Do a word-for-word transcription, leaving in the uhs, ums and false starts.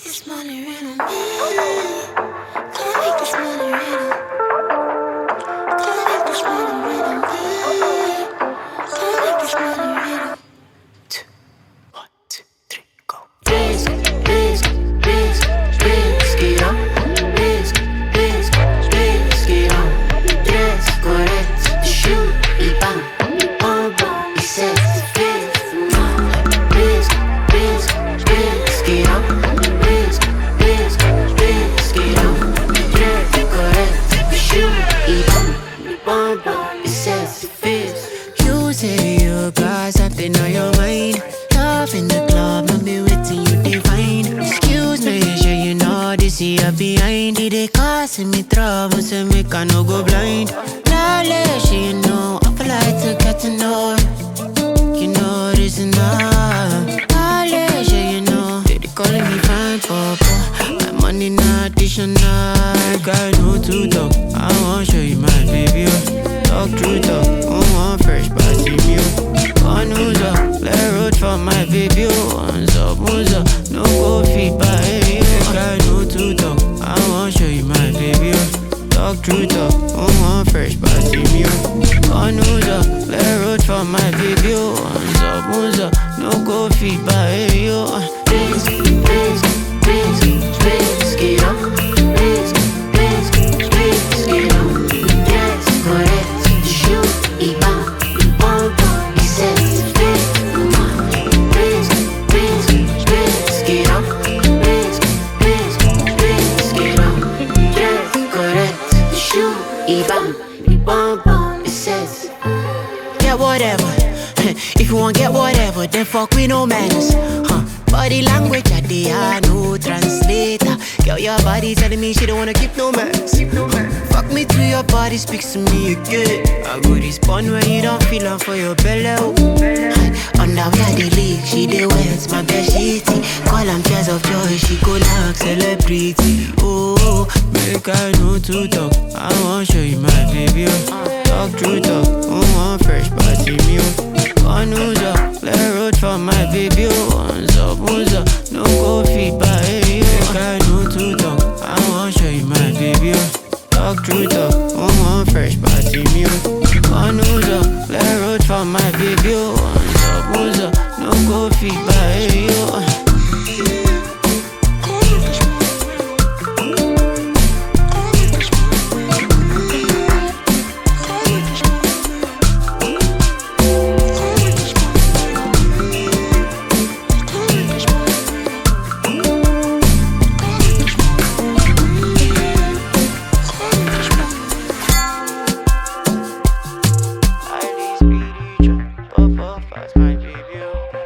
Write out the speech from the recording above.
this money rain on me. Come make this money rain on me. Come make this money rain on me. Come make this money rain on me. Two, one, two, three, go. Risk, risk, risk, risk it on. Risk, risk, risk it on. Dress correct, the shoe, y bam, bam, bam, y set the fit. Risk, risk, risk it on. Risk, risk, risk it on. Dress correct, the shoe, y bam, bam, bam, y set the fit. You say you got something on your mind. Love in the club, not be waiting, you define. Excuse me, sure you know this here behind it. They causing me trouble, so make I no go blind. Knowledge, you know, I feel like to get to know. You know this enough. Knowledge, you know, they calling me fine, papa. My money not additional. Make I know to talk. I wanna show you my baby. Talk true talk, I want fresh party meal. One who's up, let road for my baby. One's up, one's up, no go feed by you. Make I know to talk, I want show you my baby. Talk true talk, I want fresh party meal. One who's up, let road for my baby. One's up, one's up, no go feed by you. Risk, risk, risk, risk it on. Risk, risk, risk it on. Dress correct, the shoe, y bam, bam, bam, y set the fit. Risk, risk, risk it on. Risk, risk, risk it on. Dress correct, the shoe, y bam, bam, bam, y set the fit. Get whatever. If you want get whatever, then fuck with no manners. Huh. Body language, I dey have no translator. Girl, your body telling me she don't wanna keep no mess. Fuck me to your body, speaks to me again. I go respond when you don't feel up for your belly. Under where the leak, she dey wet, my bed sheety. Call am tears of joy, she go like celebrity. Oh, make I know to talk. I wanna show you my baby. Talk true talk, I want fresh party meal. One who's up, let road for my baby. One's up, one's up, no go feed by you. Make I know to talk, I wanna show you my baby. Talk true talk, I want fresh party meal. One who's up, let road for my baby. One's up, one's up, no go feed by you. My baby.